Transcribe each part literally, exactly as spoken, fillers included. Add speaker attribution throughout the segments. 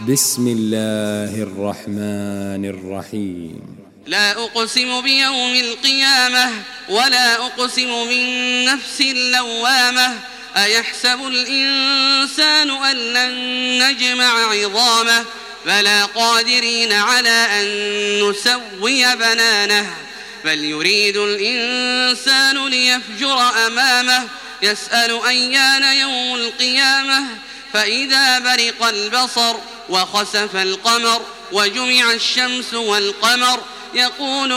Speaker 1: بسم الله الرحمن الرحيم.
Speaker 2: لا أقسم بيوم القيامة ولا أقسم بالنفس اللوامة أيحسب الإنسان أن لن نجمع عظامه بلى قادرين على أن نسوي بنانه بل يريد الإنسان ليفجر أمامه يسأل أيان يوم القيامة فإذا برق البصر وخسف القمر وجمع الشمس والقمر يقول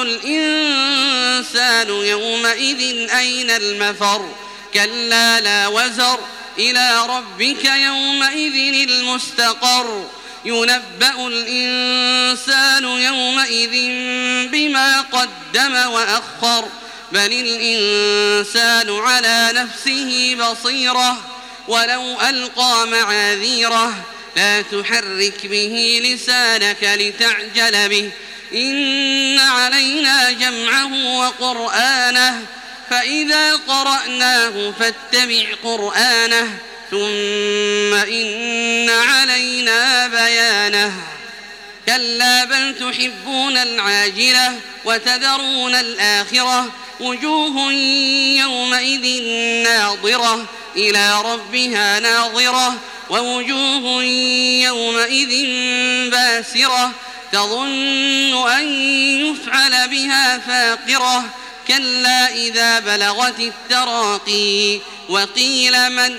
Speaker 2: الإنسان يومئذ أين المفر كلا لا وزر إلى ربك يومئذ المستقر ينبأ الإنسان يومئذ بما قدم وأخر بل الإنسان على نفسه بصيرة ولو ألقى معاذيره لا تحرك به لسانك لتعجل به إن علينا جمعه وقرآنه فإذا قرأناه فاتبع قرآنه ثم إن علينا بيانه كلا بل تحبون العاجلة وتذرون الآخرة وجوه يومئذ ناظرة إلى ربها ناظرة ووجوه يومئذ باسرة تظن أن يفعل بها فاقرة كلا إذا بلغت التراقي وقيل من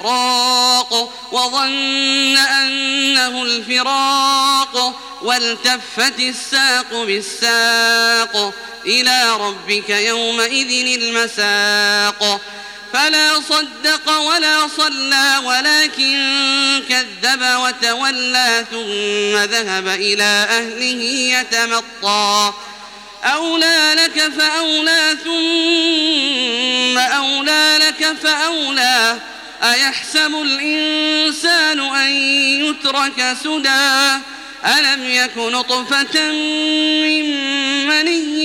Speaker 2: راق وظن أنه الفراق والتفت الساق بالساق إلى ربك يومئذ المساق فلا صدق ولا صلى ولكن كذب وتولى ثم ذهب إلى أهله يتمطى أولى لك فأولى ثم أولى لك فأولى أيحسب الإنسان أن يترك سدى ألم يك نطفة من مني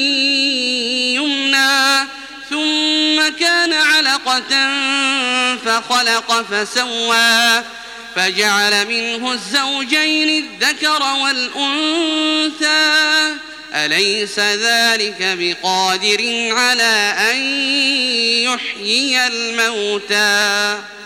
Speaker 2: يمنى ثم كان علقة فخلق فسوى فجعل منه الزوجين الذكر والأنثى أليس ذلك بقادر على أن يحيي الموتى